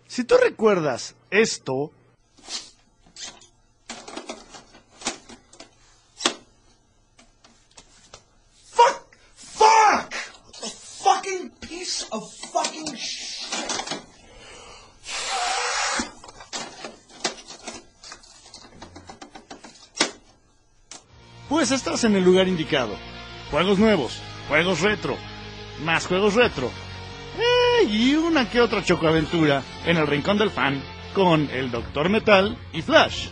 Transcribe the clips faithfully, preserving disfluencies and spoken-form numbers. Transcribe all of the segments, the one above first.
Si tú recuerdas esto... Fuck! Fuck! A fucking piece of fucking shit. Pues estás en el lugar indicado. Juegos nuevos, juegos retro, más juegos retro. Eh, y una que otra chocoaventura en el Rincón del Fan con el Doctor Metal y Flash.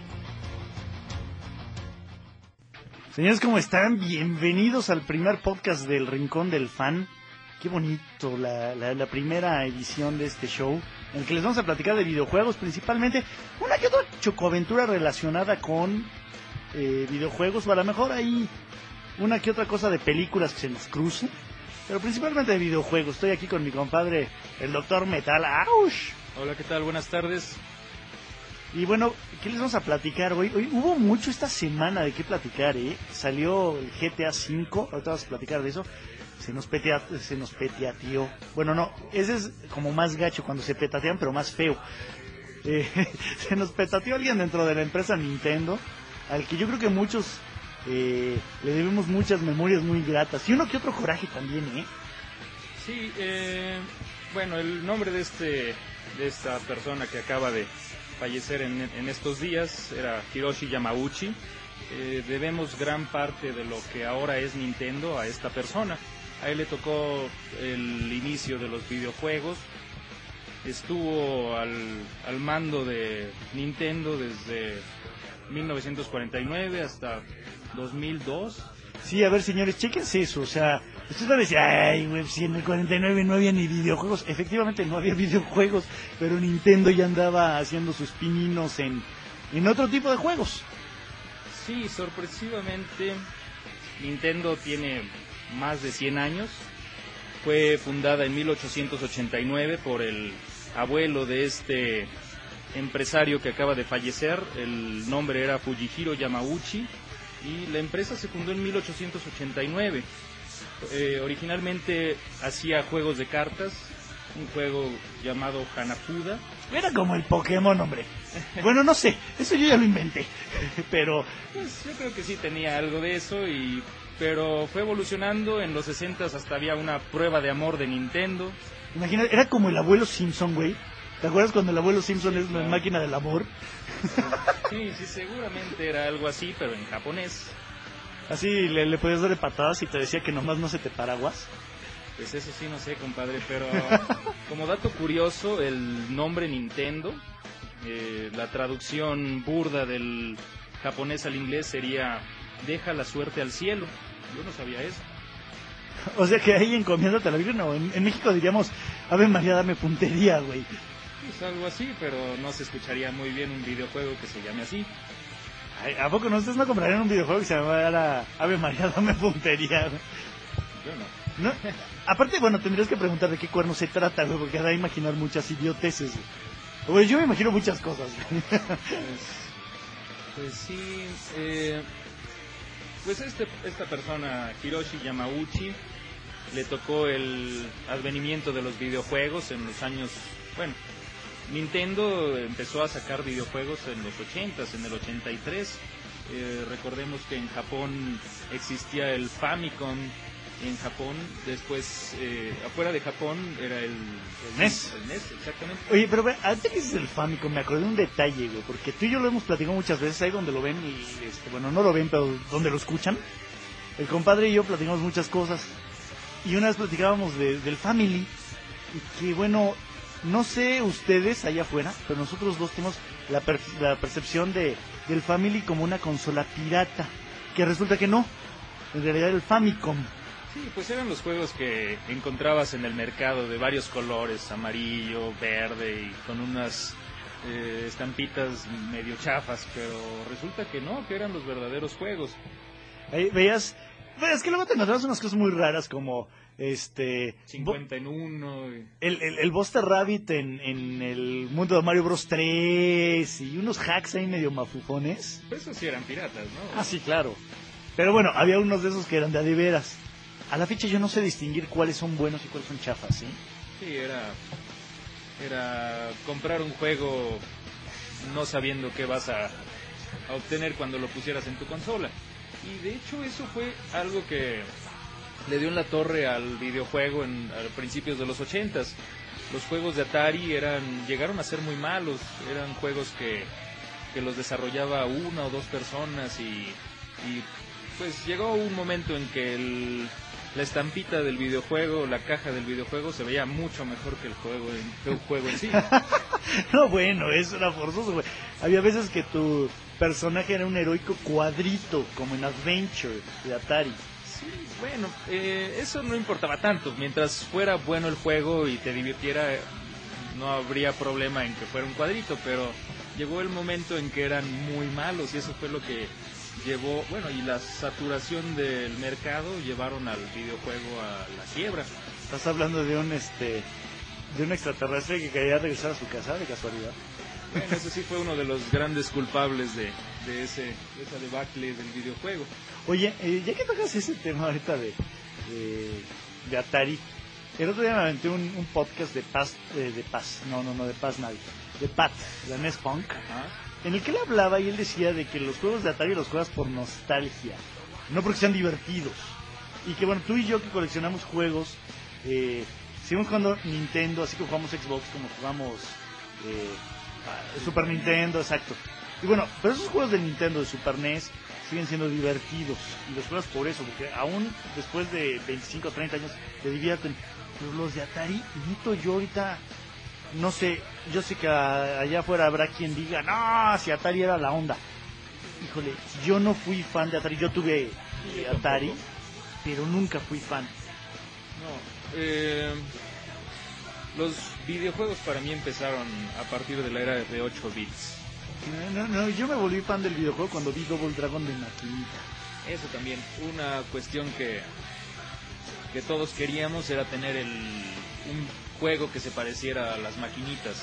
Señores, ¿cómo están? Bienvenidos al primer podcast del Rincón del Fan. Qué bonito, la, la, la primera edición de este show, en el que les vamos a platicar de videojuegos, principalmente una que otra chocoaventura relacionada con eh, videojuegos, o a lo mejor hay una que otra cosa de películas que se nos cruce, pero principalmente de videojuegos. Estoy aquí con mi compadre, el Doctor Metal. ¡Aush! Hola, ¿qué tal? Buenas tardes. Y bueno, ¿qué les vamos a platicar hoy? Hoy hubo mucho esta semana de qué platicar, ¿eh? Salió el G T A cinco, ahorita vamos a platicar de eso. Se nos petea, se nos petateó. Bueno, no, ese es como más gacho cuando se petatean, pero más feo. Eh, se nos petateó alguien dentro de la empresa Nintendo, al que yo creo que muchos eh, le debemos muchas memorias muy gratas. Y uno que otro coraje también, ¿eh? Sí, eh, bueno, el nombre de este de esta persona que acaba de fallecer en, en estos días era Hiroshi Yamauchi. Eh, debemos gran parte de lo que ahora es Nintendo a esta persona. A él le tocó el inicio de los videojuegos. Estuvo al, al mando de Nintendo desde mil novecientos cuarenta y nueve hasta dos mil dos. Sí, a ver, señores, chéquense eso. O sea, ustedes van a decir, ay, güey, si en el cuarenta y nueve no había ni videojuegos. Efectivamente no había videojuegos, pero Nintendo ya andaba haciendo sus pininos en, en otro tipo de juegos. Sí, sorpresivamente Nintendo tiene más de cien años. Fue fundada en mil ochocientos ochenta y nueve por el abuelo de este empresario que acaba de fallecer. El nombre era Fujihiro Yamauchi y la empresa se fundó en mil ochocientos ochenta y nueve. Eh, originalmente hacía juegos de cartas, un juego llamado Hanafuda. Era como el Pokémon, hombre. Bueno, no sé, eso yo ya lo inventé, pero... Pues yo creo que sí tenía algo de eso, y pero fue evolucionando. En los sesentas hasta había una prueba de amor de Nintendo. Imagina, era como el abuelo Simpson, güey. ¿Te acuerdas cuando el abuelo Simpson es la máquina del amor? Sí, sí, seguramente era algo así, pero en japonés. Así le, le podías dar de patadas y te decía que nomás no se te paraguas. Pues eso sí, no sé, compadre, pero como dato curioso, el nombre Nintendo, eh, la traducción burda del japonés al inglés sería deja la suerte al cielo. Yo no sabía eso. O sea que ahí encomiéndate a la Virgen, no, en, en México diríamos, Ave María, dame puntería, güey. Pues algo así, pero no se escucharía muy bien un videojuego que se llame así. Ay, ¿a poco no? ¿Ustedes no comprarían un videojuego que se llamara Ave María, dame puntería, güey? Yo no. ¿No? Aparte, bueno, tendrías que preguntar de qué cuerno se trata, güey, porque da a imaginar muchas idioteces, güey. Güey, yo me imagino muchas cosas, güey. Pues, pues sí, eh, pues este, esta persona, Hiroshi Yamauchi, le tocó el advenimiento de los videojuegos en los años, bueno, Nintendo empezó a sacar videojuegos en los ochentas, en el ochenta y tres. Eh, recordemos que en Japón existía el Famicom. En Japón, después, eh, afuera de Japón, era el, el N E S. El N E S, exactamente. Oye, pero ve, antes que dices el Famicom, me acordé de un detalle, güey, porque tú y yo lo hemos platicado muchas veces, ahí donde lo ven y, este, bueno, no lo ven, pero donde lo escuchan. El compadre y yo platicamos muchas cosas. Y una vez platicábamos de, del Family, y que, bueno, no sé ustedes allá afuera, pero nosotros dos tenemos la, per la percepción de del Family como una consola pirata, que resulta que no, en realidad era el Famicom. Sí, pues eran los juegos que encontrabas en el mercado de varios colores, amarillo, verde y con unas eh, estampitas medio chafas, pero resulta que no, que eran los verdaderos juegos. Ahí veías, es que luego te encontrabas unas cosas muy raras como este cincuenta en uno y... el, el, el Buster Rabbit en, en el mundo de Mario Bros tres y unos hacks ahí medio mafufones. Pues esos sí eran piratas, ¿no? Ah, sí, claro. Pero bueno, había unos de esos que eran de a de veras. A la fecha yo no sé distinguir cuáles son buenos y cuáles son chafas, ¿sí? Sí, era... Era comprar un juego no sabiendo qué vas a, a obtener cuando lo pusieras en tu consola. Y de hecho eso fue algo que le dio en la torre al videojuego en, a principios de los ochentas. Los juegos de Atari eran llegaron a ser muy malos, eran juegos que, que los desarrollaba una o dos personas y, y pues llegó un momento en que el, la estampita del videojuego, la caja del videojuego se veía mucho mejor que el juego en, que el juego en sí. No, bueno, eso era forzoso, güey. Había veces que tu personaje era un heroico cuadrito, como en Adventure de Atari. Sí, bueno, eh, eso no importaba tanto. Mientras fuera bueno el juego y te divirtiera, no habría problema en que fuera un cuadrito, pero llegó el momento en que eran muy malos y eso fue lo que llevó, bueno, y la saturación del mercado llevaron al videojuego a la quiebra. Estás hablando de un este de un extraterrestre que quería regresar a su casa de casualidad. Bueno, ese sí fue uno de los grandes culpables de, de ese de esa debacle del videojuego. Oye, eh, ya que tocas ese tema ahorita de, de, de Atari, el otro día me aventé un, un podcast de Paz, eh, de Paz, no, no, no, de Paz nadie, de Pat, de N E S Punk, Ajá. En el que él hablaba y él decía de que los juegos de Atari los juegas por nostalgia, no porque sean divertidos. Y que bueno, tú y yo que coleccionamos juegos, eh, seguimos jugando Nintendo, así que jugamos Xbox como jugamos eh, Super Nintendo, exacto. Y bueno, pero esos juegos de Nintendo, de Super N E S, siguen siendo divertidos y los juegas por eso, porque aún después de veinticinco o treinta años te divierten. Pero los de Atari, nito, yo ahorita, no sé, yo sé que allá afuera habrá quien diga, no, si Atari era la onda. Híjole, yo no fui fan de Atari, yo tuve eh, Atari, pero nunca fui fan. No, eh, los videojuegos para mí empezaron a partir de la era de ocho bits. No, no, no, yo me volví fan del videojuego cuando vi Double Dragon de maquinita. Eso también, una cuestión que que todos queríamos era tener el un juego que se pareciera a las maquinitas.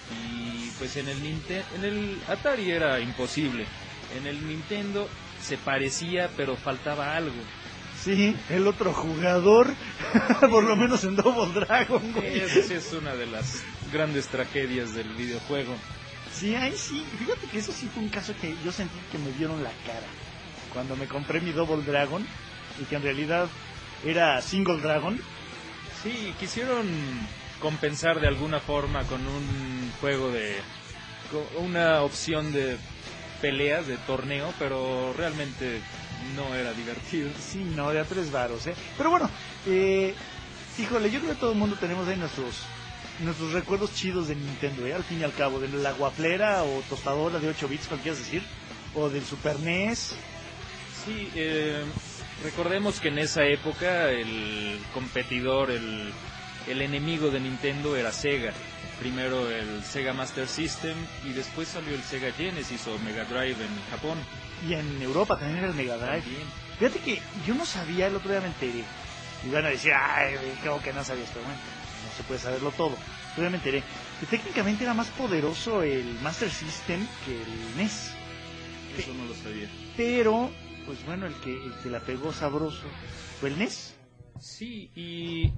Y pues en el Ninte- en el Atari era imposible. En el Nintendo se parecía, pero faltaba algo. Sí, el otro jugador, por lo menos en Double Dragon, güey. Esa sí es una de las grandes tragedias del videojuego. Sí, ahí sí, fíjate que eso sí fue un caso que yo sentí que me dieron la cara cuando me compré mi Double Dragon y que en realidad era Single Dragon. Sí, quisieron compensar de alguna forma con un juego de... con una opción de peleas, de torneo, pero realmente no era divertido. Sí, no, de a tres varos, ¿eh? Pero bueno, eh, híjole, yo creo que todo el mundo tenemos ahí nuestros nuestros recuerdos chidos de Nintendo, ¿eh? Al fin y al cabo, de la guaflera o tostadora de ocho bits, como quieras decir, o del Super N E S. Sí, eh, recordemos que en esa época el competidor, el, el enemigo de Nintendo era Sega. Primero el Sega Master System y después salió el Sega Genesis o Mega Drive en Japón. Y en Europa también era el Mega Drive. También. Fíjate que yo no sabía, el otro día me enteré. Y van a decir, ay, creo que no sabías, pero bueno, no se puede saberlo todo. Pero me enteré que técnicamente era más poderoso el Master System que el N E S. Eso no lo sabía. Pero, pues bueno, el que, el que la pegó sabroso fue el N E S. Sí, y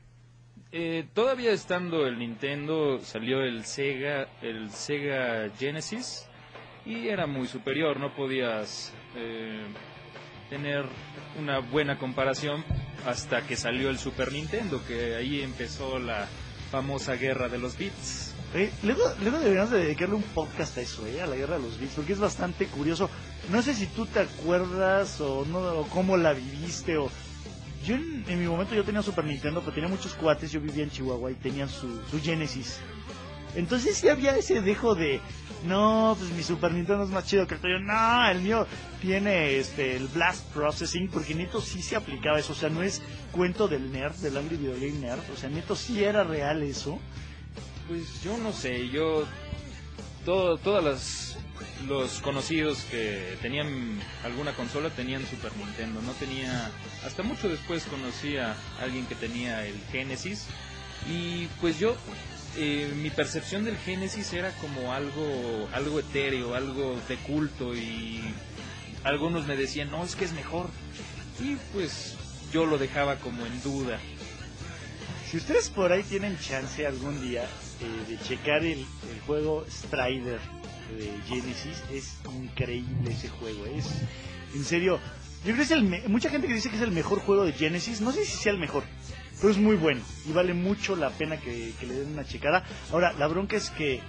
eh, todavía estando el Nintendo, salió el Sega, el Sega Genesis, y era muy superior, no podías eh, tener una buena comparación hasta que salió el Super Nintendo, que ahí empezó la famosa guerra de los bits. Eh, luego, luego deberíamos de dedicarle un podcast a eso, eh, a la guerra de los bits, porque es bastante curioso. No sé si tú te acuerdas o no, o cómo la viviste, o yo en, en mi momento yo tenía Super Nintendo, pero tenía muchos cuates, yo vivía en Chihuahua y tenían su, su Genesis. Entonces sí había ese dejo de, no, pues mi Super Nintendo es más chido que el tuyo. No, el mío tiene este el Blast Processing, porque neto sí se aplicaba eso. O sea, no es cuento del nerd, del Angry Video Game Nerd. O sea, neto sí era real eso. Pues yo no sé, yo todo, todas las los conocidos que tenían alguna consola tenían Super Nintendo, no tenía, hasta mucho después conocí a alguien que tenía el Genesis y pues yo eh, mi percepción del Genesis era como algo algo etéreo, algo de culto y algunos me decían, no, es que es mejor y pues yo lo dejaba como en duda. Si ustedes por ahí tienen chance algún día eh, de checar el, el juego Strider de Genesis, es increíble ese juego. Es, en serio, yo creo que es el me- mucha gente que dice que es el mejor juego de Genesis, no sé si sea el mejor, pero es muy bueno y vale mucho la pena que, que le den una checada. Ahora, la bronca es que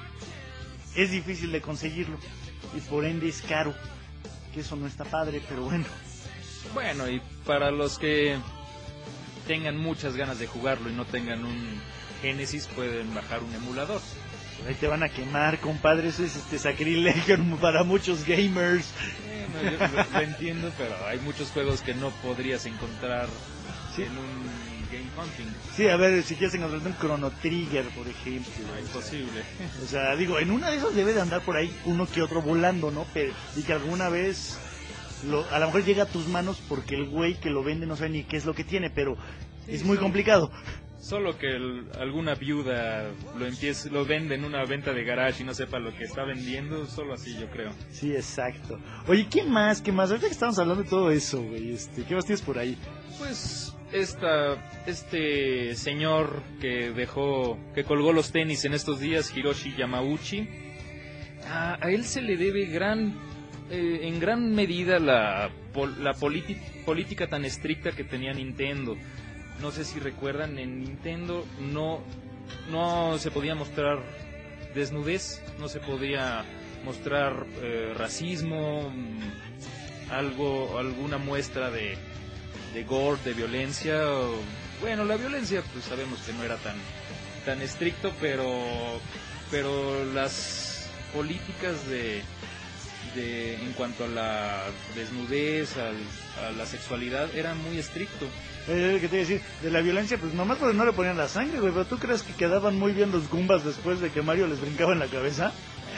es difícil de conseguirlo y por ende es caro, que eso no está padre, pero bueno. Bueno, y para los que tengan muchas ganas de jugarlo y no tengan un Genesis, pueden bajar un emulador. Por ahí te van a quemar, compadre, eso es este sacrilegio para muchos gamers. Bueno, yo lo, lo entiendo, pero hay muchos juegos que no podrías encontrar Sí. en un Game Hunting. Sí, a ver, si quieres encontrar un Chrono Trigger, por ejemplo. No, imposible. O sea, digo, en una de esas debe de andar por ahí uno que otro volando, ¿no? Pero, y que alguna vez lo, a lo mejor llega a tus manos porque el güey que lo vende no sabe ni qué es lo que tiene, pero Sí, es muy sí. complicado. Solo que el- alguna viuda lo empiece, lo vende en una venta de garage y no sepa lo que está vendiendo, solo así yo creo. Sí, exacto. Oye, ¿qué más? ¿Qué más? Ahorita que estamos hablando de todo eso, güey, este, ¿qué más tienes por ahí? Pues esta, este señor que dejó, que colgó los tenis en estos días, Hiroshi Yamauchi, a, a él se le debe gran, eh, en gran medida la, pol- la politi- política tan estricta que tenía Nintendo. No sé si recuerdan, en Nintendo no, no se podía mostrar desnudez, no se podía mostrar eh, racismo, mm, algo, alguna muestra de, de gore, de violencia. o- bueno, la violencia pues sabemos que no era tan, tan estricto, pero, pero las políticas de, de en cuanto a la desnudez, al, a la sexualidad, eran muy estricto. Eh, ¿Qué te iba a decir? De la violencia, pues nomás porque no le ponían la sangre, güey, pero ¿tú crees que quedaban muy bien los Goombas después de que Mario les brincaba en la cabeza?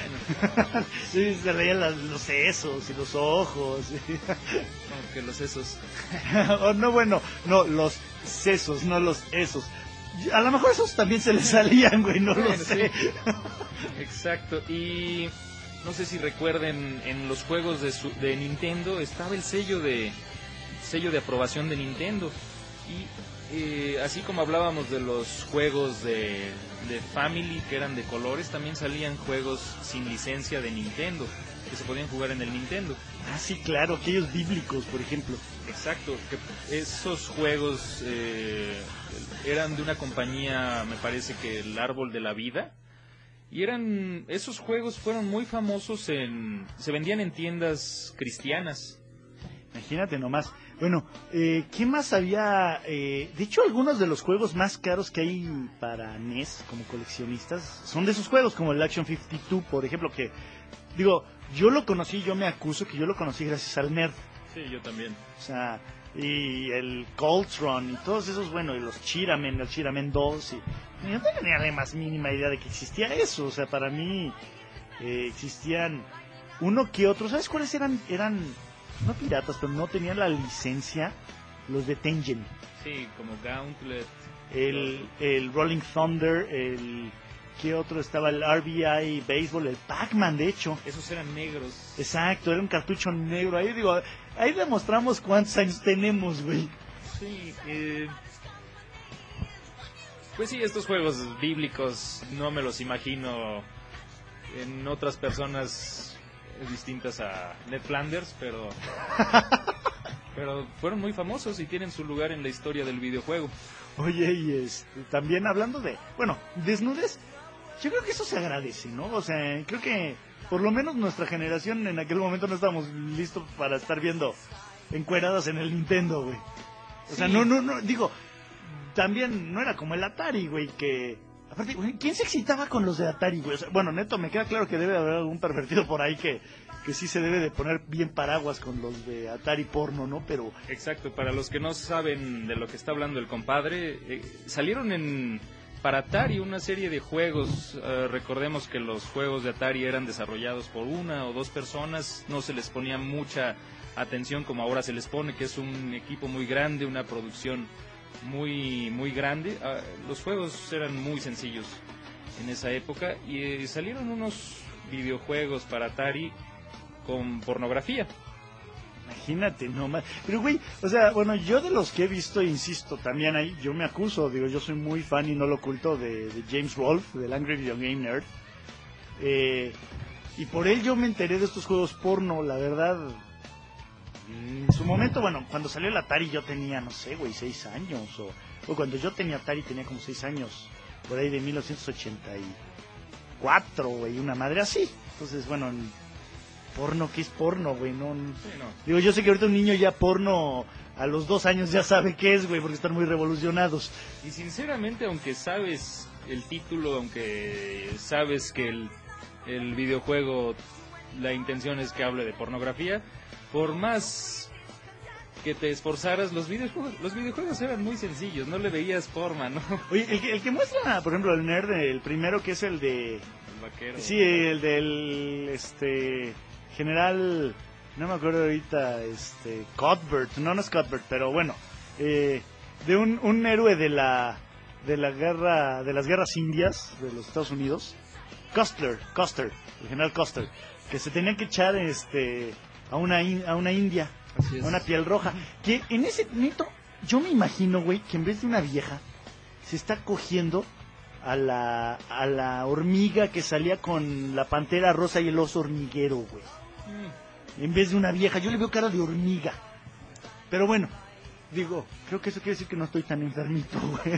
Sí, se leían las- los sesos y los ojos. Como que los esos. O no, bueno, no, los sesos, no los esos. A lo mejor esos también se les salían, güey, no lo Bueno, sé. sí. Exacto. Y no sé si recuerden, en los juegos de, su- de Nintendo estaba el sello de sello de aprobación de Nintendo. Y eh, así como hablábamos de los juegos de, de Family que eran de colores, también salían juegos sin licencia de Nintendo que se podían jugar en el Nintendo. Ah, sí, claro, aquellos bíblicos, por ejemplo. Exacto, que esos juegos eh, eran de una compañía, me parece que el Árbol de la Vida, y eran, esos juegos fueron muy famosos en, se vendían en tiendas cristianas. Imagínate nomás. Bueno, eh, ¿qué más había? Eh, de hecho, algunos de los juegos más caros que hay para N E S como coleccionistas son de esos juegos, como el Action cincuenta y dos, por ejemplo, que, digo, yo lo conocí, yo me acuso que yo lo conocí gracias al Nerd. Sí, yo también. O sea, y el Coltron y todos esos, bueno, y los Chiramen, el Chiramen dos, y yo no tenía la más mínima idea de que existía eso. O sea, para mí eh, existían uno que otro. ¿Sabes cuáles eran? Eran, no piratas, pero no tenían la licencia, los de Tengen. Sí, como Gauntlet. El, el Rolling Thunder, el... ¿Qué otro estaba? El R B I Baseball, el Pac-Man, de hecho. Esos eran negros. Exacto, era un cartucho negro. Ahí digo, ahí demostramos cuántos años tenemos, güey. Sí, eh, pues sí, estos juegos bíblicos no me los imagino en otras personas distintas a Ned Flanders, pero pero fueron muy famosos y tienen su lugar en la historia del videojuego. Oye, y este, también hablando de, bueno, desnudes, yo creo que eso se agradece, ¿no? O sea, creo que por lo menos nuestra generación en aquel momento no estábamos listos para estar viendo encueradas en el Nintendo, güey. O sea, Sí. no, no, no, digo, también no era como el Atari, güey, que... Aparte, güey, ¿quién se excitaba con los de Atari, güey? O sea, bueno, neto, me queda claro que debe haber algún pervertido por ahí que, que sí se debe de poner bien paraguas con los de Atari porno, ¿no? Pero... Exacto, para los que no saben de lo que está hablando el compadre, eh, salieron en para Atari una serie de juegos. Eh, recordemos que los juegos de Atari eran desarrollados por una o dos personas, no se les ponía mucha atención como ahora se les pone, que es un equipo muy grande, una producción muy muy grande. Ah, los juegos eran muy sencillos en esa época y eh, salieron unos videojuegos para Atari con pornografía. Imagínate nomás. Pero, güey, o sea, bueno, yo de los que he visto, insisto, también ahí, yo me acuso, digo, yo soy muy fan y no lo oculto de, de James Rolfe, del Angry Video Game Nerd. Eh, y por él yo me enteré de estos juegos porno, la verdad. En su momento, bueno, cuando salió el Atari yo tenía, no sé, güey, seis años. O, o cuando yo tenía Atari tenía como seis años, por ahí de mil novecientos ochenta y cuatro, güey, una madre así. Entonces, bueno, porno, ¿qué es porno, güey? No, Sí, no. digo, yo sé que ahorita un niño ya porno a los dos años ya sabe qué es, güey, porque están muy revolucionados. Y sinceramente, aunque sabes el título, aunque sabes que el, el videojuego, la intención es que hable de pornografía, por más que te esforzaras, los videojuegos, los videojuegos eran muy sencillos, no le veías forma, ¿no? Oye, el que, el que muestra, por ejemplo, el nerd, el primero que es el de... El vaquero. Sí, el del, este, general, no me acuerdo ahorita, este, Cuthbert, no, no es Cuthbert, pero bueno, eh, de un, un héroe de la, de la guerra, de las guerras indias de los Estados Unidos, Custer, Custer, el general Custer, que se tenía que echar, este, a una, in- a una india, Así es. a una piel roja, que en ese momento, yo me imagino, güey, que en vez de una vieja, se está cogiendo a la, a la hormiga que salía con la pantera rosa y el oso hormiguero, güey. Mm. En vez de una vieja, yo le veo cara de hormiga. Pero bueno, digo, creo que eso quiere decir que no estoy tan enfermito, güey.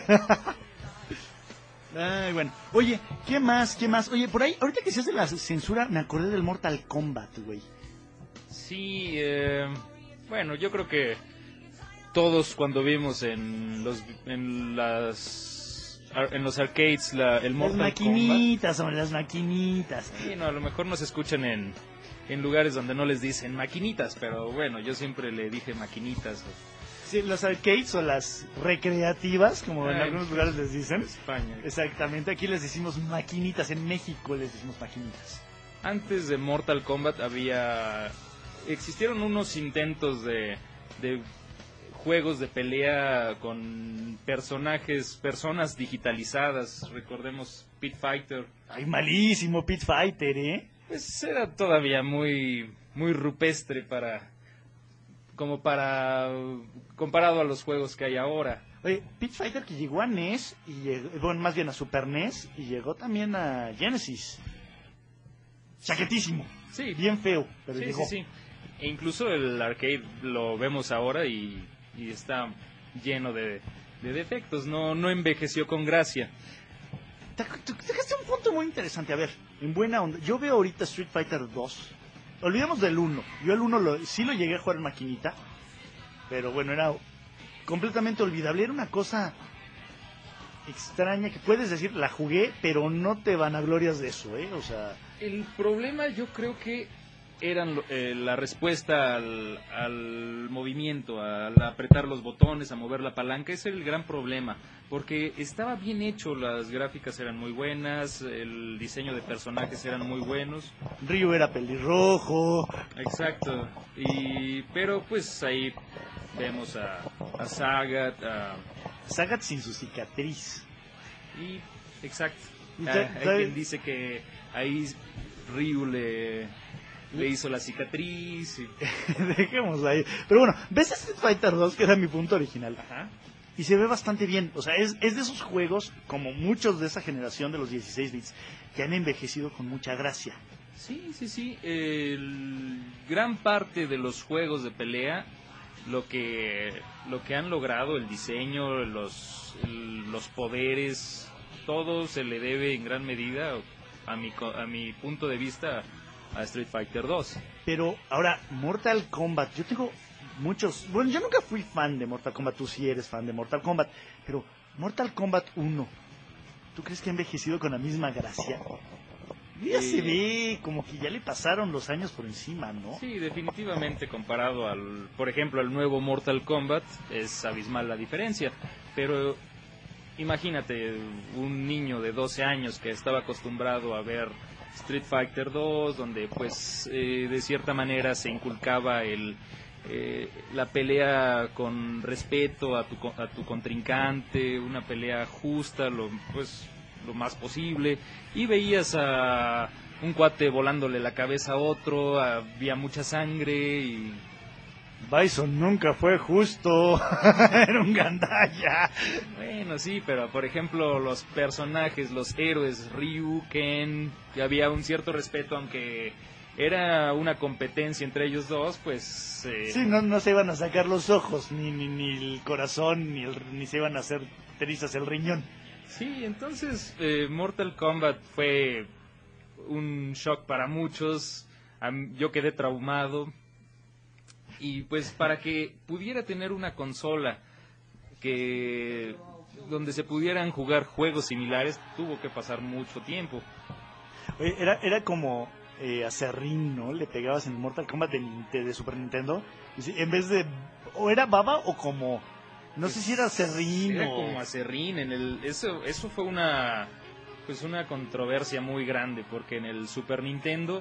Ay, bueno. Oye, ¿qué más? ¿Qué más? Oye, por ahí, ahorita que se hace la censura, me acordé del Mortal Kombat, güey. Sí, eh, bueno, yo creo que todos cuando vimos en los en las ar- en los arcades la, el Las Mortal Kombat. maquinitas, son las maquinitas. Sí, no, a lo mejor nos escuchan en en lugares donde no les dicen maquinitas, pero bueno, yo siempre le dije maquinitas. Sí, las arcades o las recreativas, como en Ay, algunos lugares les En dicen. España. Exactamente, aquí les decimos maquinitas, en México les decimos maquinitas. Antes de Mortal Kombat había existieron unos intentos de de juegos de pelea con personajes, personas digitalizadas. Recordemos Pit Fighter. Ay, malísimo Pit Fighter, ¿eh? Pues era todavía muy muy rupestre para como para comparado a los juegos que hay ahora. Oye, Pit Fighter que llegó a N E S, y llegó, bueno, más bien a Super N E S, y llegó también a Genesis. Chaquetísimo, Sí, bien feo, pero sí, llegó. sí, sí. E incluso el arcade lo vemos ahora y, y está lleno de, de defectos, no no envejeció con gracia. Te te- te dejaste un punto muy interesante, a ver, en buena onda. Yo veo ahorita Street Fighter dos. Olvidemos del uno. Yo el uno lo, sí lo llegué a jugar en maquinita, pero bueno, era completamente olvidable. Era una cosa extraña que puedes decir, la jugué, pero no te vanaglorias de eso, ¿eh? O sea, El problema yo creo que eran lo- eh, la respuesta al, al movimiento, al apretar los botones, a mover la palanca. Ese era el gran problema, porque estaba bien hecho, las gráficas eran muy buenas, el diseño de personajes eran muy buenos. Ryu era pelirrojo. Exacto, y pero pues ahí vemos a, a Sagat, a, Sagat sin su cicatriz. y exacto. Y Ah, te- hay te- quien dice que ahí Ryu le, le hizo la cicatriz. Y... Dejémoslo ahí. Pero bueno, ves Street Fighter dos, que era mi punto original. Ajá. Y se ve bastante bien. O sea, es, es de esos juegos, como muchos de esa generación de los dieciséis bits, que han envejecido con mucha gracia. Sí, sí, sí. El, gran parte de los juegos de pelea, lo que lo que han logrado, el diseño, los el- los poderes, todo se le debe en gran medida, a mi co- a mi punto de vista, a Street Fighter dos. Pero ahora, Mortal Kombat, yo tengo muchos... Bueno, yo nunca fui fan de Mortal Kombat, tú sí eres fan de Mortal Kombat, pero Mortal Kombat uno, ¿tú crees que ha envejecido con la misma gracia? Ya Eh, se ve como que ya le pasaron los años por encima, ¿no? Sí, definitivamente comparado al, por ejemplo, al nuevo Mortal Kombat, es abismal la diferencia. Pero imagínate un niño de doce años que estaba acostumbrado a ver Street Fighter dos, donde pues eh, de cierta manera se inculcaba el eh, la pelea con respeto a tu co- a tu contrincante, una pelea justa, lo pues lo más posible, y veías a un cuate volándole la cabeza a otro, había mucha sangre y Bison nunca fue justo, era un gandalla. Bueno, sí, pero por ejemplo los personajes, los héroes, Ryu, Ken, que había un cierto respeto, aunque era una competencia entre ellos dos, pues... Eh... Sí, no, no se iban a sacar los ojos, ni, ni, ni el corazón, ni, el, ni se iban a hacer trizas el riñón. Sí, entonces eh, Mortal Kombat fue un shock para muchos, yo quedé traumado. Y pues para que pudiera tener una consola que donde se pudieran jugar juegos similares, tuvo que pasar mucho tiempo. Oye, era, era como eh, acerrín, ¿no? Le pegabas en Mortal Kombat de, de, de Super Nintendo. Y si, en vez de... O era baba o como... No pues, sé si era acerrín era o... como acerrín. En el, eso, eso fue una, pues una controversia muy grande, porque en el Super Nintendo...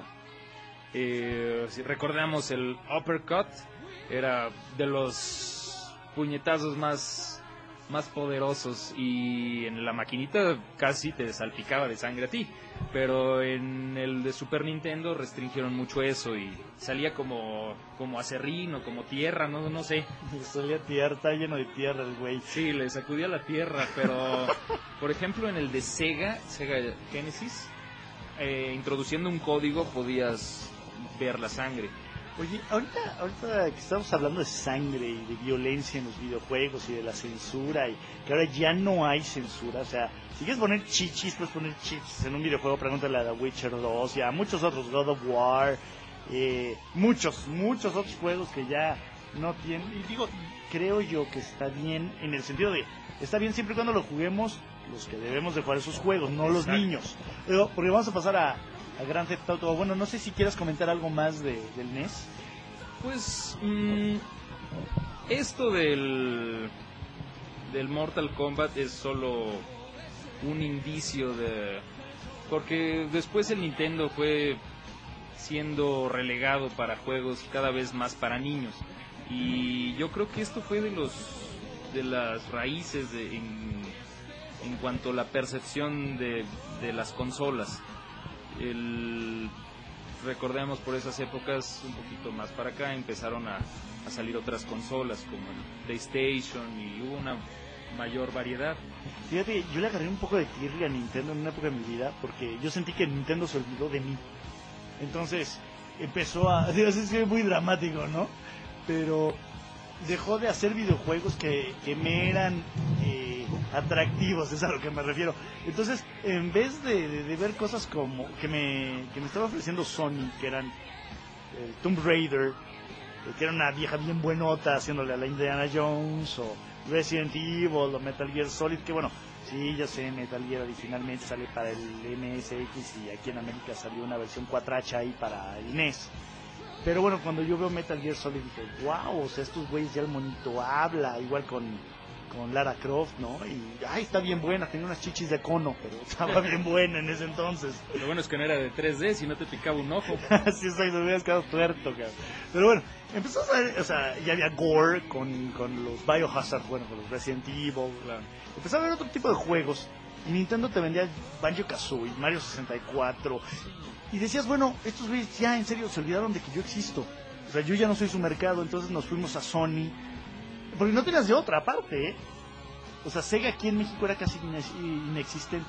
Eh, si recordamos el uppercut, era de los puñetazos más, más poderosos, y en la maquinita casi te salpicaba de sangre a ti, pero en el de Super Nintendo restringieron mucho eso y salía como, como acerrín o como tierra, no, no sé. Salía tierra, está lleno de tierra el güey. Sí, le sacudía la tierra, pero por ejemplo en el de Sega, Sega Genesis, eh, introduciendo un código podías ver la sangre. Oye, ahorita, ahorita que estamos hablando de sangre y de violencia en los videojuegos y de la censura, y que ahora ya no hay censura, o sea, si quieres poner chichis, puedes poner chichis en un videojuego, pregúntale a The Witcher dos y a muchos otros, God of War, eh, muchos, muchos otros juegos que ya no tienen, y digo, creo yo que está bien en el sentido de, está bien siempre y cuando lo juguemos los que debemos de jugar esos juegos, no los Exacto. niños, pero, porque vamos a pasar a a Grand Theft Auto. Bueno, no sé si quieras comentar algo más de, del N E S. Pues mmm, esto del del Mortal Kombat es solo un indicio de, porque después el Nintendo fue siendo relegado para juegos cada vez más para niños, y yo creo que esto fue de los de las raíces de, en, en cuanto a la percepción de, de las consolas. El, recordemos por esas épocas, un poquito más para acá, empezaron a, a salir otras consolas como el PlayStation y hubo una mayor variedad. Fíjate, yo le agarré un poco de tirria a Nintendo en una época de mi vida porque yo sentí que Nintendo se olvidó de mí. Entonces empezó a... Es que es muy dramático, ¿no? Pero dejó de hacer videojuegos que, que me eran... Eh, atractivos, es a lo que me refiero. Entonces, en vez de, de, de ver cosas como que me, que me estaba ofreciendo Sony, que eran el Tomb Raider, que era una vieja bien buenota haciéndole a la Indiana Jones, o Resident Evil, o Metal Gear Solid, que bueno, sí, ya sé, Metal Gear originalmente sale para el M S X y aquí en América salió una versión cuatracha ahí para el N E S. Pero bueno, cuando yo veo Metal Gear Solid dije, wow, o sea, estos güeyes ya el monito habla, igual con con Lara Croft, ¿no? Y, ay, está bien buena, tenía unas chichis de cono, pero estaba bien buena en ese entonces. Lo bueno es que no era de tres D, si no te picaba un ojo. Sí, soy, me hubieras quedado tuerto, cabrón. Pero bueno, empezó a saber, o sea, ya había gore con, con los Biohazard, bueno, con los Resident Evil, claro. Empezó a haber otro tipo de juegos, y Nintendo te vendía Banjo-Kazooie, Mario sesenta y cuatro, y decías, bueno, estos güeyes ya en serio se olvidaron de que yo existo. O sea, yo ya no soy su mercado, entonces nos fuimos a Sony. Porque no tenías de otra aparte, ¿eh? O sea, Sega aquí en México era casi inexistente.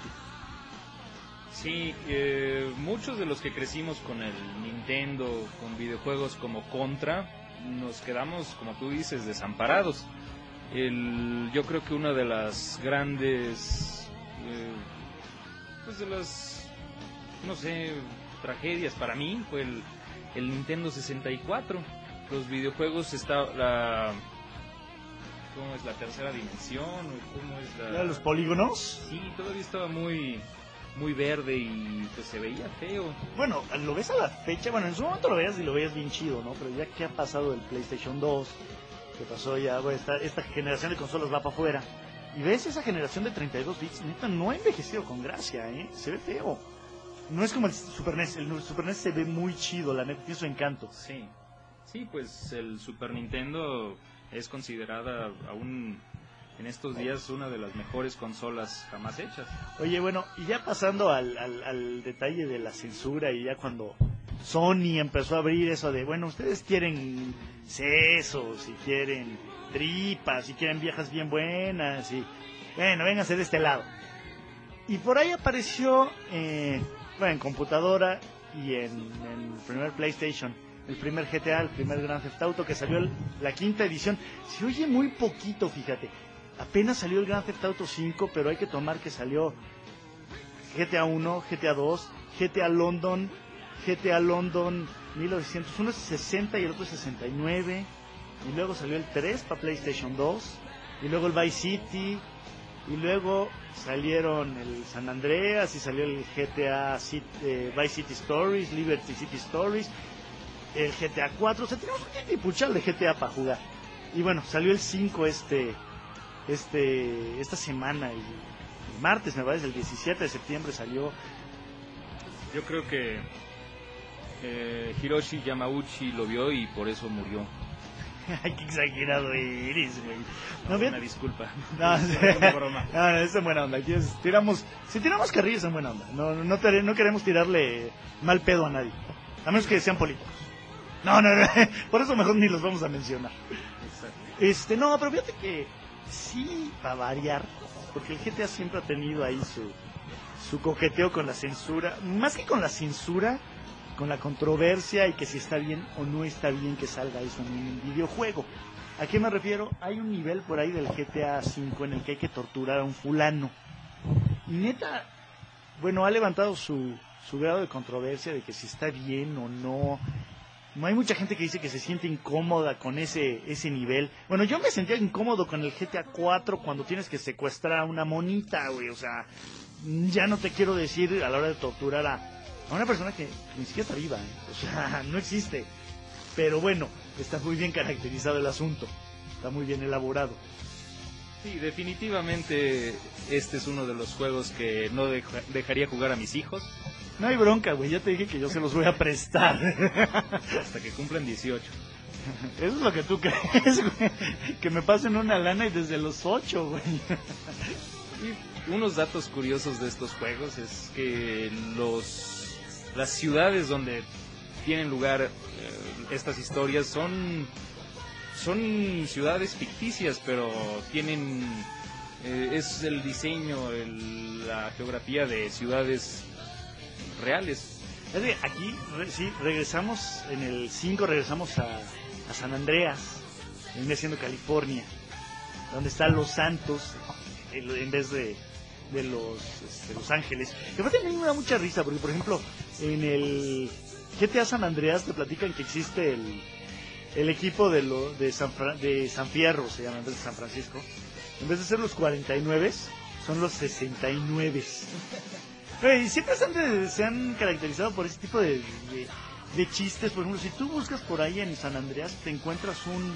Sí, eh, muchos de los que crecimos con el Nintendo, con videojuegos como Contra, nos quedamos, como tú dices, desamparados. El, yo creo que una de las grandes, eh, pues de las, no sé, tragedias para mí fue el, el Nintendo sesenta y cuatro. Los videojuegos está la... ¿Cómo es la tercera dimensión? ¿O cómo es la... ¿Los polígonos? Sí, todavía estaba muy muy verde y pues se veía feo. Bueno, lo ves a la fecha, bueno, en su momento lo veías y lo veías bien chido, ¿no? Pero ya que ha pasado el PlayStation dos, que pasó ya, bueno, esta, esta generación de consolas va para afuera, y ves esa generación de treinta y dos bits, neta, no ha envejecido con gracia, ¿eh? Se ve feo. No es como el Super N E S, el Super N E S se ve muy chido, la neta, tiene su encanto. Sí, sí, pues el Super Nintendo es considerada aún en estos días una de las mejores consolas jamás hechas. Oye, bueno, y ya pasando al, al, al detalle de la censura, y ya cuando Sony empezó a abrir eso de, bueno, ustedes quieren sesos, si quieren tripas, si quieren viejas bien buenas, y bueno, vénganse de este lado. Y por ahí apareció, eh, bueno, en computadora y en, en el primer PlayStation, el primer G T A, el primer Grand Theft Auto, que salió el, la quinta edición. Se oye muy poquito, fíjate. Apenas salió el Grand Theft Auto cinco, pero hay que tomar que salió G T A uno, G T A dos, G T A London, G T A London mil novecientos, uno es sesenta y el otro es sesenta y nueve, y luego salió el tres para PlayStation dos, y luego el Vice City, y luego salieron el San Andreas, y salió el G T A City, eh, Vice City Stories, Liberty City Stories, el G T A cuatro, o sea, tenemos un tipuchal de G T A para jugar. Y bueno, salió el cinco este, este, esta semana, y el martes, me parece, el diecisiete de septiembre salió. Yo creo que eh, Hiroshi Yamauchi lo vio y por eso murió. Ay, qué exagerado eres, güey. No, No, bien. una disculpa. No, Es una broma. no, no, es en buena onda. Aquí es- tiramos, si tiramos carrillas en buena onda. No, no, no, te- no queremos tirarle mal pedo a nadie. A menos que sean políticos. No, no, no. Por eso mejor ni los vamos a mencionar. Exacto. Este, no, pero fíjate que sí, para variar, porque el G T A siempre ha tenido ahí su, su coqueteo con la censura. Más que con la censura, con la controversia y que si está bien o no está bien que salga eso en un videojuego. ¿A qué me refiero? Hay un nivel por ahí del G T A cinco en el que hay que torturar a un fulano. Y neta, bueno, ha levantado su, su grado de controversia de que si está bien o no. No hay mucha gente que dice que se siente incómoda con ese ese nivel. Bueno, yo me sentía incómodo con el G T A cuatro cuando tienes que secuestrar a una monita, güey. O sea, ya no te quiero decir a la hora de torturar a, a una persona que, que ni siquiera está viva, ¿eh? O sea, no existe. Pero bueno, está muy bien caracterizado el asunto. Está muy bien elaborado. Sí, definitivamente este es uno de los juegos que no deja- dejaría jugar a mis hijos No hay bronca, güey. Ya te dije que yo se los voy a prestar. hasta que cumplan dieciocho. Eso es lo que tú crees, güey. Que me pasen una lana y desde los ocho, güey. Y unos datos curiosos de estos juegos es que los las ciudades donde tienen lugar eh, estas historias son son ciudades ficticias, pero tienen eh, es el diseño, el- la geografía de ciudades reales. Es que aquí, re- sí, regresamos, en el cinco regresamos a, a San Andreas, viene siendo California, donde está Los Santos, en, en vez de, de los, este, Los Ángeles. Que aparte a mí me da mucha risa, porque por ejemplo, en el G T A San Andreas te platican que existe el, el equipo de, lo, de, San Fra- de San Fierro, se llama, en vez de San Francisco. En vez de ser los cuarenta y nueve, son los sesenta y nueve. Güey, siempre se han, de- se han caracterizado por ese tipo de, de, de chistes. Por ejemplo, si tú buscas por ahí en San Andreas, te encuentras un,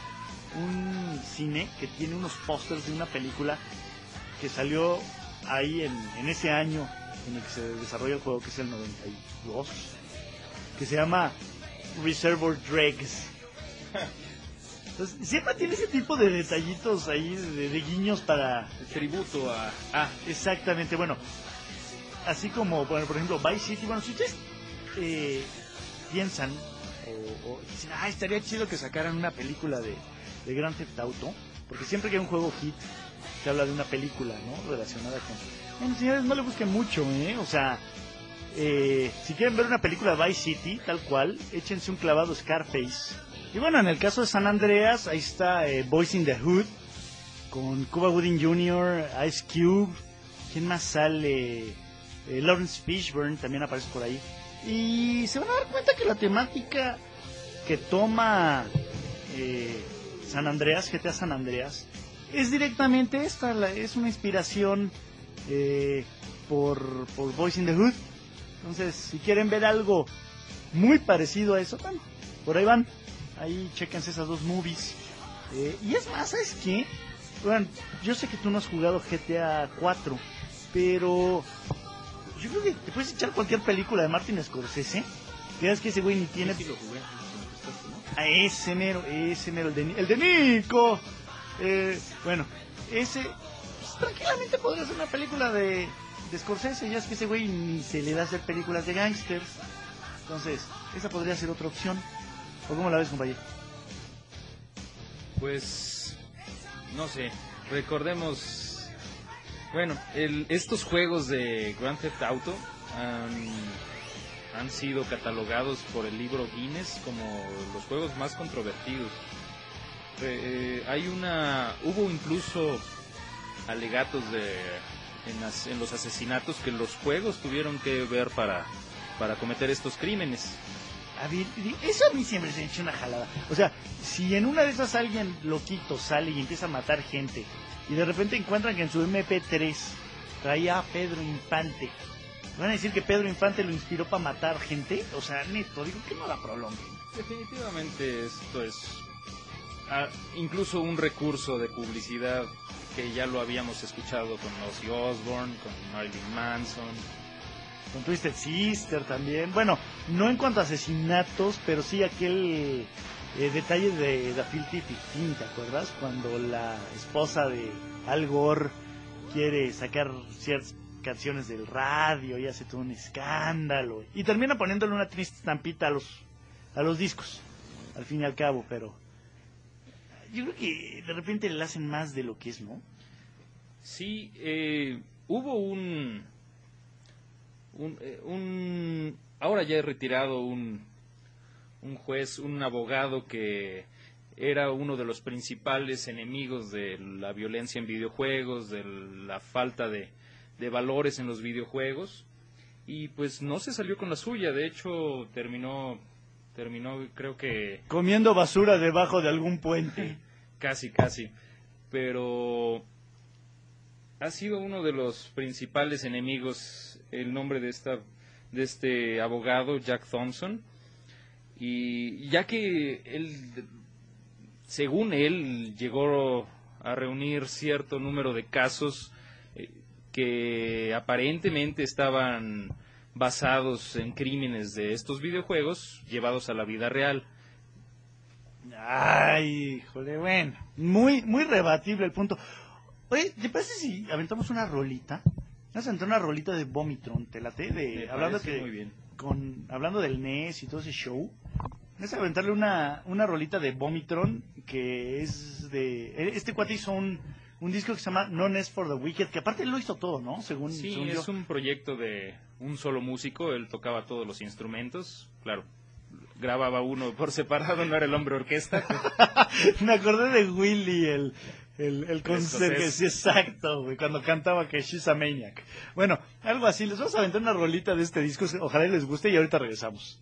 un cine que tiene unos pósters de una película que salió ahí en, en ese año en el que se desarrolla el juego, que es el noventa y dos, que se llama Reservoir Dregs. Entonces, siempre tiene ese tipo de detallitos ahí, de, de guiños para... El tributo a ah, Exactamente, bueno, así como, bueno, por ejemplo, Vice City, bueno, si ustedes eh, piensan o, o dicen, ah, estaría chido que sacaran una película de, de Grand Theft Auto, porque siempre que hay un juego hit, se habla de una película, ¿no?, relacionada con... Bueno, señores, no le busquen mucho, ¿eh? O sea, eh, si quieren ver una película de Vice City, tal cual, échense un clavado Scarface. Y bueno, en el caso de San Andreas, ahí está eh, Boys in the Hood, con Cuba Gooding junior, Ice Cube, ¿quién más sale? Eh, Lawrence Fishburne también aparece por ahí. Y se van a dar cuenta que la temática que toma eh, San Andreas, G T A San Andreas, es directamente esta, la- es una inspiración eh, por, por Boys in the Hood. Entonces, si quieren ver algo muy parecido a eso, bueno, por ahí van. Ahí chequense esas dos movies. Eh, y es más, ¿sabes qué? Bueno, yo sé que tú no has jugado G T A cuatro, pero yo creo que te puedes echar cualquier película de Martin Scorsese. Creas que ese güey ni tiene... sí lo jugué, sí me prestaste, ¿no? A ese mero, ese mero, el de, Ni- el de Nico. Eh, bueno, ese pues, tranquilamente podría ser una película de, de Scorsese. Ya es que ese güey ni se le da a hacer películas de gangsters. Entonces, esa podría ser otra opción. ¿O cómo la ves, compañero? Pues, no sé, recordemos, bueno, el, estos juegos de Grand Theft Auto han, han sido catalogados por el libro Guinness como los juegos más controvertidos. Eh, hay una, hubo incluso alegatos de en, las, en los asesinatos que los juegos tuvieron que ver para, para cometer estos crímenes. A ver, eso a mí siempre se me echa una jalada. O sea, si en una de esas alguien loquito sale y empieza a matar gente y de repente encuentran que en su eme pe tres traía a Pedro Infante, ¿van a decir que Pedro Infante lo inspiró para matar gente? O sea, neto, digo que no la prolonguen. Definitivamente esto es ah, incluso un recurso de publicidad que ya lo habíamos escuchado con Ozzy Osbourne, con Marilyn Manson, con Twisted Sister también. Bueno, no en cuanto a asesinatos, pero sí aquel eh, detalle de The Filthy Fifteen, ¿te acuerdas? Cuando la esposa de Al Gore quiere sacar ciertas canciones del radio y hace todo un escándalo. Y termina poniéndole una triste estampita a los, a los discos, al fin y al cabo, pero yo creo que de repente le hacen más de lo que es, ¿no? Sí, eh, hubo un... Un, eh, un ahora ya he retirado un un juez, un abogado que era uno de los principales enemigos de la violencia en videojuegos, de la falta de, de valores en los videojuegos, y pues no se salió con la suya. De hecho terminó terminó creo que comiendo basura debajo de algún puente. casi casi pero ha sido uno de los principales enemigos el nombre de esta de este abogado, Jack Thompson, y ya que él, según él, llegó a reunir cierto número de casos eh, que aparentemente estaban basados en crímenes de estos videojuegos llevados a la vida real. Ay, híjole, bueno, muy muy rebatible el punto. Oye, ¿te parece si aventamos una rolita? Vamos a aventar una rolita de Vomitron, ¿te late? De, hablando que, muy bien. Con, hablando del N E S y todo ese show. Vamos a aventarle una, una rolita de Vomitron, que es de... Este cuate hizo un, un disco que se llama No Nest for the Wicked, que aparte él lo hizo todo, ¿no? Según, sí, según es yo. un proyecto de un solo músico, él tocaba todos los instrumentos, claro. Grababa uno por separado, no era el hombre orquesta. Me acordé de Willy, el... El, el conserje, sí, escocés. exacto, güey, cuando cantaba que She's a Maniac. Bueno, algo así, les vamos a aventar una rolita de este disco, ojalá les guste y ahorita regresamos.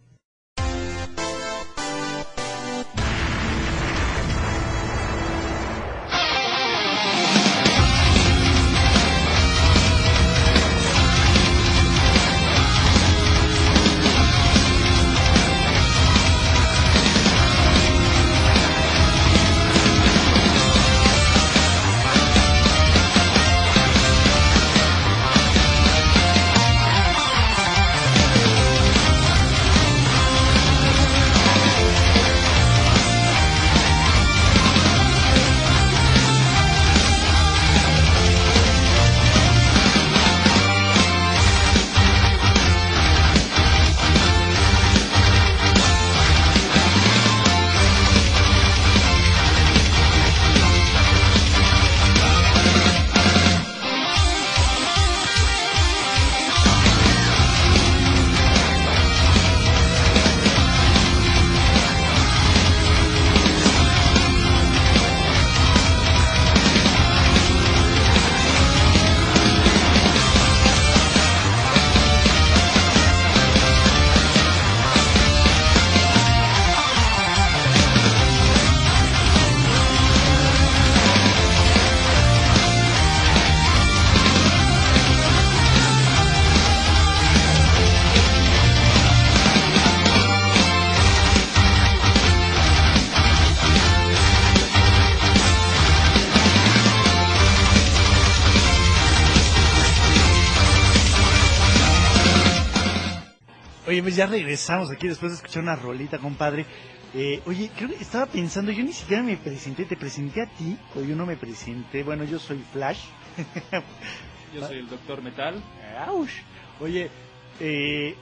Oye, pues ya regresamos aquí después de escuchar una rolita, compadre. Eh, oye, creo que estaba pensando, yo ni siquiera me presenté, te presenté a ti, o yo no me presenté. Bueno, yo soy Flash. Yo soy el Doctor Metal. Aush. Oye, eh,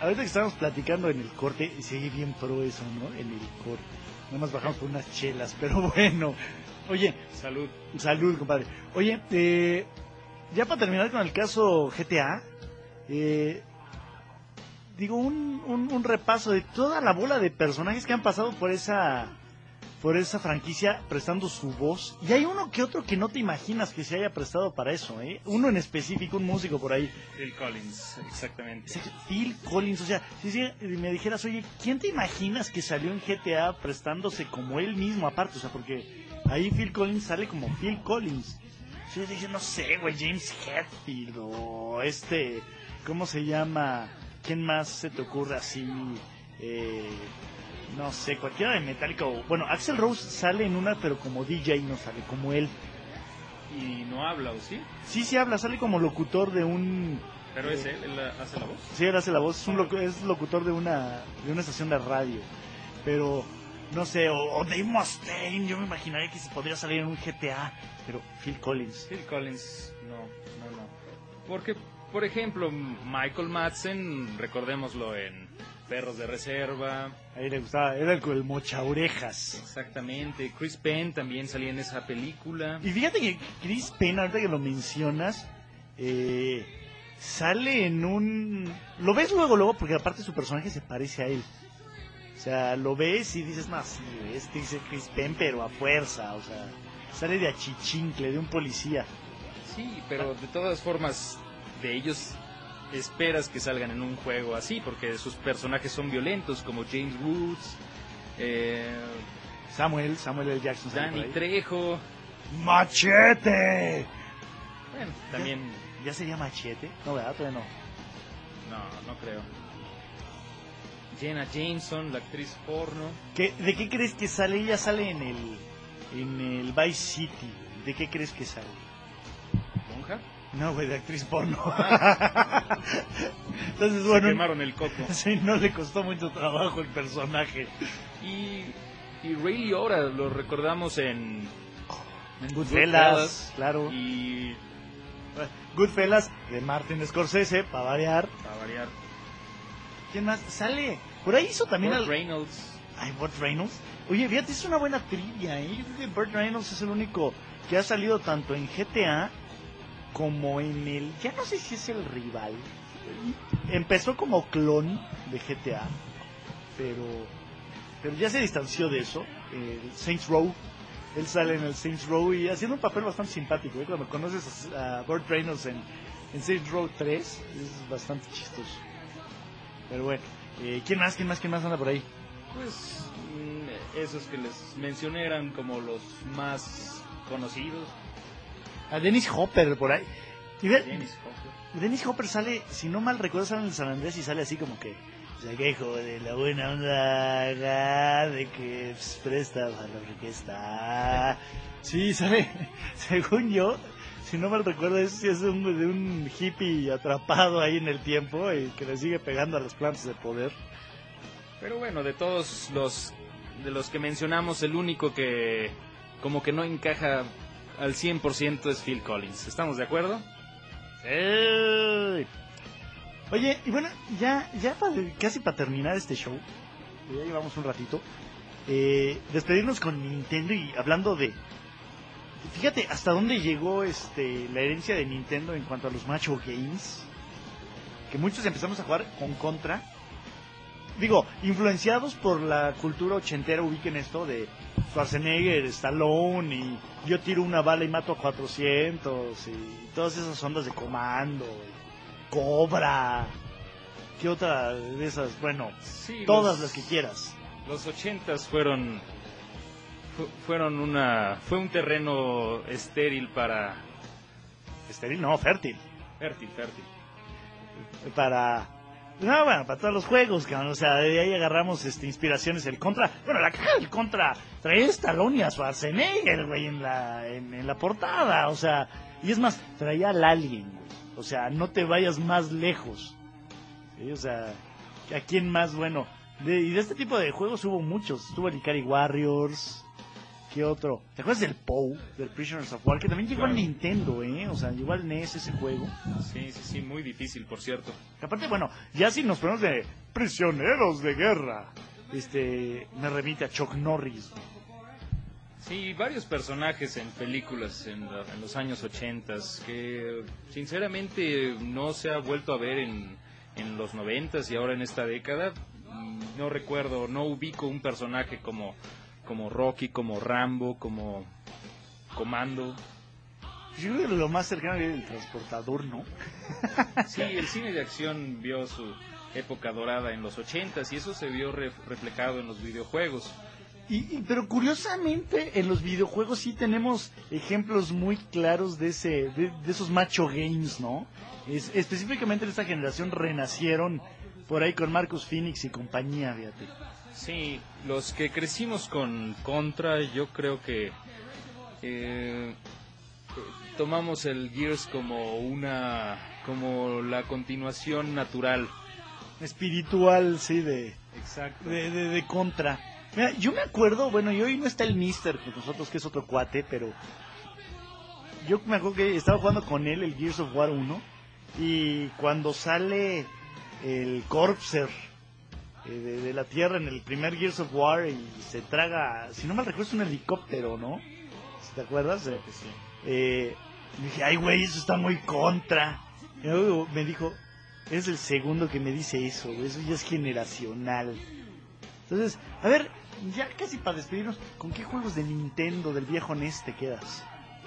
ahorita que estábamos platicando en el corte, se oye bien pro eso, ¿no? En el corte. Nada más bajamos por unas chelas, pero bueno. Oye, Salud. salud, compadre. Oye, eh, ya para terminar con el caso G T A, eh, digo, un, un, un repaso de toda la bola de personajes que han pasado por esa por esa franquicia prestando su voz. Y hay uno que otro que no te imaginas que se haya prestado para eso, ¿eh? Uno en específico, un músico por ahí. Phil Collins, exactamente. Phil Collins, o sea, si, si me dijeras, oye, ¿quién te imaginas que salió en G T A prestándose como él mismo aparte? O sea, porque ahí Phil Collins sale como Phil Collins. Yo dije, no sé, güey, James Hetfield o este, ¿cómo se llama? ¿Quién más se te ocurre así? Eh, no sé, cualquiera de Metallica. O, bueno, Axl Rose sale en una, pero como D J, no sale como él. ¿Y no habla o sí? Sí, sí habla, sale como locutor de un... ¿Pero es él? ¿Él hace la voz? Sí, él hace la voz, es, un locu- es locutor de una de una estación de radio. Pero, no sé, o, o Dave Mustaine, yo me imaginaría que se podría salir en un G T A. Pero Phil Collins. Phil Collins, no, no, no. Porque, por ejemplo, Michael Madsen, recordémoslo en Perros de Reserva. A él le gustaba, era el, el mocha orejas. Exactamente. Chris Penn también salía en esa película. Y fíjate que Chris Penn, ahorita que lo mencionas, eh, sale en un... Lo ves luego, luego, porque aparte su personaje se parece a él. O sea, lo ves y dices, no, sí, este dice Chris Penn, pero a fuerza, o sea, sale de achichincle, de un policía. Sí, pero de todas formas, de ellos esperas que salgan en un juego así, porque sus personajes son violentos, como James Woods, eh, Samuel, Samuel L. Jackson. sale Danny por ahí. Trejo. ¡Machete! Bueno, también... ¿Ya, ¿Ya sería Machete? No, ¿verdad? Todavía no. No, no creo. Jenna Jameson, la actriz porno. ¿Qué, ¿De qué crees que sale? Ella sale en el, en el Vice City. ¿De qué crees que sale? ¿Monja? No, güey, de actriz porno. Entonces, Se bueno, quemaron el coco. sí, no le costó mucho trabajo el personaje. Y, y Ray Liotta lo recordamos en... En Goodfellas, claro. Y... Goodfellas de Martin Scorsese, para variar. para variar... ¿Quién más? Sale. Por ahí hizo también Burt al... Reynolds. Ay, Burt Reynolds. Oye, fíjate, es una buena trivia, ¿eh? Yo creo que Burt Reynolds es el único que ha salido tanto en G T A como en el... Ya no sé si es el rival. Empezó como clon de G T A, pero pero ya se distanció de eso. El Saints Row. Él sale en el Saints Row y haciendo un papel bastante simpático, ¿eh? Cuando conoces a, a Burt Reynolds en, en Saints Row tres, es bastante chistoso. Pero bueno, eh, ¿quién más? ¿Quién más? ¿Quién más anda por ahí? Pues mm, esos que les mencioné eran como los más conocidos. A Dennis Hopper por ahí. Y ve, Dennis Hopper. Dennis Hopper sale, si no mal recuerdo, sale en el San Andrés y sale así como que se quejo de la buena onda acá, de que pues, presta para la orquesta. Sí, sale, según yo, si no mal recuerdo, es, es un, de un hippie atrapado ahí en el tiempo y que le sigue pegando a las plantas de poder. Pero bueno, de todos los de los que mencionamos, el único que como que no encaja al cien por ciento es Phil Collins. ¿Estamos de acuerdo? ¡Ey! Oye, y bueno, ya, ya pa, casi para terminar este show, ya llevamos un ratito, eh, despedirnos con Nintendo y hablando de... Fíjate hasta dónde llegó este la herencia de Nintendo en cuanto a los macho games, que muchos empezamos a jugar con Contra. Digo, influenciados por la cultura ochentera, ubiquen esto de Schwarzenegger, Stallone y yo tiro una bala y mato a cuatrocientos y todas esas ondas de Comando, Cobra. ¿Qué otra de esas? Bueno, Sí, todas los- las que quieras. Los ochentas fueron fu- fueron una fue un terreno estéril para Estéril, no, fértil. fértil, fértil. Para... No, bueno, para todos los juegos, cabrón. O sea, de ahí agarramos este, inspiraciones. El Contra... Bueno, la caja del Contra trae Stallone y a Schwarzenegger, güey, en la, en, en la portada. O sea, y es más, traía al Alien, güey. O sea, no te vayas más lejos. ¿Sí? O sea, ¿a quién más? Bueno, de, y de este tipo de juegos hubo muchos. Estuvo el Ikari Warriors. ¿Qué otro? ¿Te acuerdas del P O W, del Prisoners of War? Que también llegó Claro. al Nintendo, ¿eh? O sea, llegó al N E S ese juego. Sí, sí, sí, muy difícil, por cierto. Que aparte, bueno, ya si nos ponemos de prisioneros de guerra, este, me remite a Chuck Norris. Sí, varios personajes en películas en, la- en los años ochentas que sinceramente no se ha vuelto a ver en, en los noventas y ahora en esta década. Mm, No recuerdo, no ubico un personaje como, como Rocky, como Rambo, como Comando. Yo creo que lo más cercano era el transportador, ¿no? Sí, el cine de acción vio su época dorada en los ochentas y eso se vio re- reflejado en los videojuegos. Y, y- pero curiosamente en los videojuegos sí tenemos ejemplos muy claros de ese de, de esos macho games, ¿no? Es, específicamente en esta generación renacieron por ahí con Marcus Phoenix y compañía, fíjate. Sí, los que crecimos con Contra, yo creo que eh, tomamos el Gears como una, como la continuación natural. Espiritual, sí, de, Exacto. de, de, de Contra. Mira, yo me acuerdo, bueno, y hoy no está el Mister con nosotros, que es otro cuate, pero yo me acuerdo que estaba jugando con él el Gears of War uno, y cuando sale el Corpser eh, de, de la Tierra en el primer Gears of War y se traga, si no mal recuerdo, es un helicóptero, ¿no? ¿Sí ¿Te acuerdas? Eh, Sí. eh, dije, ay, güey, eso está muy Contra. Y luego me dijo, es el segundo que me dice eso, güey, eso ya es generacional. Entonces, a ver, ya casi para despedirnos, ¿con qué juegos de Nintendo del viejo N E S te quedas?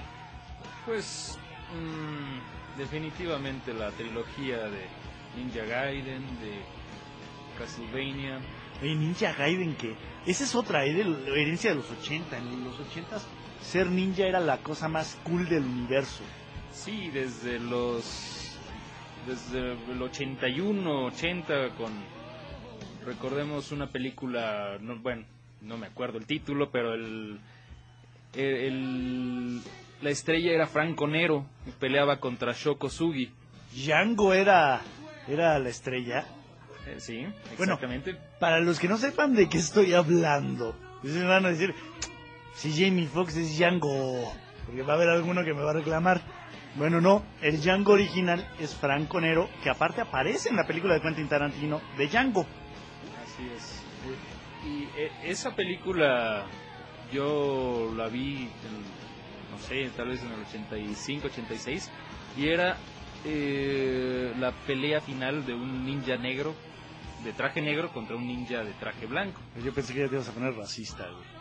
Pues mm, definitivamente la trilogía de Ninja Gaiden, de Castlevania. Oye, Ninja Gaiden, que esa es otra, ¿eh? De la herencia de los ochenta. En los ochenta ser ninja era la cosa más cool del universo. Sí, desde los desde el ochenta y uno, ochenta con recordemos una película, no, bueno, no me acuerdo el título, pero el, el, el- la estrella era Franco Nero y peleaba contra Shoko Sugi. Django era, era la estrella. Eh, sí, Bueno, exactamente. Para los que no sepan de qué estoy hablando, me van a decir, si Jamie Foxx es Django, porque va a haber alguno que me va a reclamar. Bueno, no, el Django original es Franco Nero, que aparte aparece en la película de Quentin Tarantino de Django. Así es. Y eh, esa película yo la vi, en, no sé, tal vez en el ochenta y cinco, ochenta y seis, y era eh, la pelea final de un ninja negro, de traje negro contra un ninja de traje blanco. Yo pensé que ya te ibas a poner racista, güey.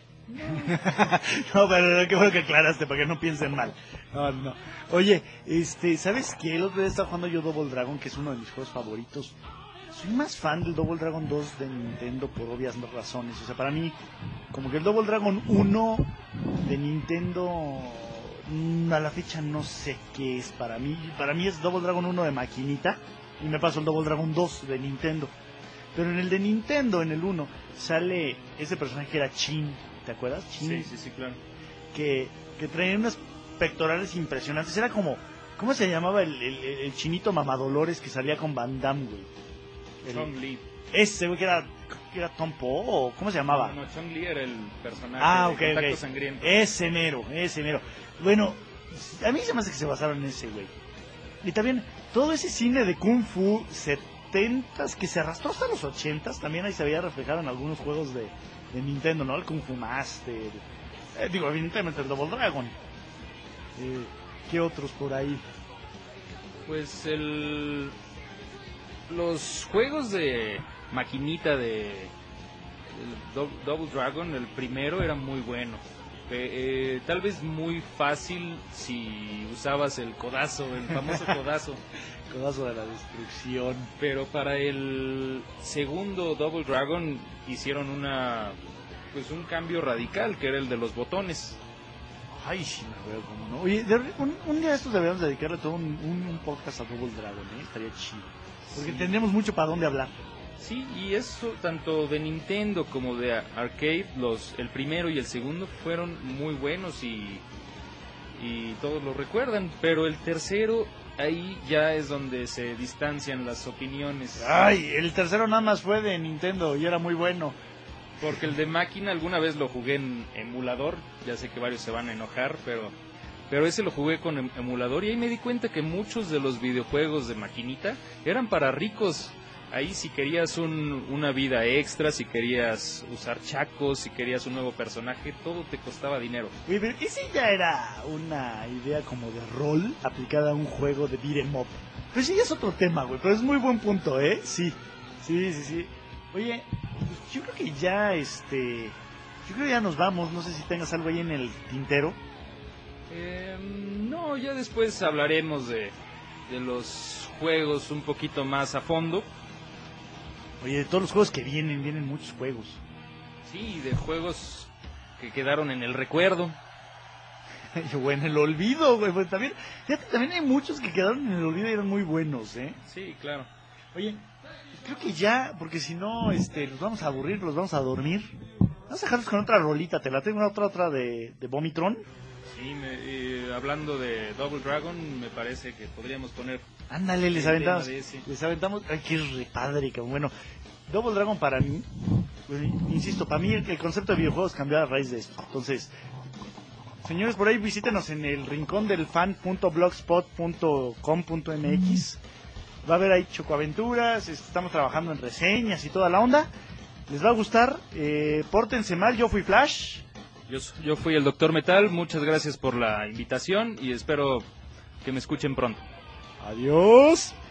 No, pero qué bueno que aclaraste para que no piensen mal. No, no. Oye, este, ¿sabes qué? El otro día estaba jugando yo Double Dragon, que es uno de mis juegos favoritos. Soy más fan del Double Dragon dos de Nintendo por obvias razones. O sea, para mí, como que el Double Dragon uno de Nintendo, mm, a la fecha no sé qué es para mí. Para mí es Double Dragon uno de maquinita y me paso el Double Dragon dos de Nintendo. Pero en el de Nintendo, en el uno, sale ese personaje que era Chin. ¿Te acuerdas? Chin, Sí, sí, sí, claro. que, que traía unas pectorales impresionantes. Era como, ¿cómo se llamaba el, el, el chinito mamadolores que salía con Van Damme, güey? El- Chong Li. Ese, güey, que era, que era Tom Po, o ¿cómo se llamaba? No, no, Chong Li era el personaje Ah, de ok, Contacto ok. Sangriento. Ese mero, ese mero. Bueno, a mí se me hace que se basaron en ese, güey. Y también todo ese cine de Kung Fu setentas que se arrastró hasta los ochentas, también ahí se veía reflejado en algunos juegos de, de Nintendo, ¿no? El Kung Fu Master, eh, digo, evidentemente el Double Dragon. Eh, ¿Qué otros por ahí? Pues el los juegos de maquinita de el Dou- Double Dragon, el primero era muy bueno. Pe- eh, tal vez muy fácil si usabas el codazo, el famoso codazo. Codazo de la destrucción. Pero para el segundo Double Dragon hicieron una pues un cambio radical, que era el de los botones. Ay, sí, me veo como no. Oye, de- un, un día de estos deberíamos dedicarle todo un, un- un podcast a Double Dragon, ¿eh? Estaría chido. Porque Sí. tendríamos mucho para dónde hablar. Sí, y eso tanto de Nintendo como de arcade, los el primero y el segundo fueron muy buenos y y todos lo recuerdan, pero el tercero ahí ya es donde se distancian las opiniones. Ay, el tercero nada más fue de Nintendo y era muy bueno. Porque el de máquina alguna vez lo jugué en emulador, ya sé que varios se van a enojar, pero pero ese lo jugué con em- emulador y ahí me di cuenta que muchos de los videojuegos de maquinita eran para ricos. Ahí si querías un, una vida extra, si querías usar chacos, si querías un nuevo personaje, todo te costaba dinero. Oye, pero ese ya era una idea como de rol aplicada a un juego de beat 'em up. Pero sí ya es otro tema, güey, pero es muy buen punto, ¿eh? Sí, sí, sí, sí. Oye, pues yo creo que ya, este... Yo creo que ya nos vamos, no sé si tengas algo ahí en el tintero. Eh, no, ya después hablaremos de, de los juegos un poquito más a fondo. Oye, de todos los juegos que vienen, vienen muchos juegos. Sí, de juegos que quedaron en el recuerdo. O en el olvido, güey, pues también, fíjate, también hay muchos que quedaron en el olvido y eran muy buenos, ¿eh? Sí, claro. Oye, creo que ya, porque si no, este, los vamos a aburrir, los vamos a dormir. Vamos a dejarlos con otra rolita, te la tengo una otra, otra de, de Vomitron. Sí, me, eh, hablando de Double Dragon, me parece que podríamos poner... Ándale, les el aventamos, tema de ese. les aventamos, ay, qué re padre, cabrón. Bueno, Double Dragon para mí, pues, insisto, para mí el, el concepto de videojuegos cambió a raíz de esto. Entonces, señores, por ahí visítenos en el rincón del fan punto blogspot punto com punto m x. Va a haber ahí chocoaventuras, estamos trabajando en reseñas y toda la onda. Les va a gustar, eh, pórtense mal, yo fui Flash. Yo, yo fui el Doctor Metal, muchas gracias por la invitación y espero que me escuchen pronto. Adiós.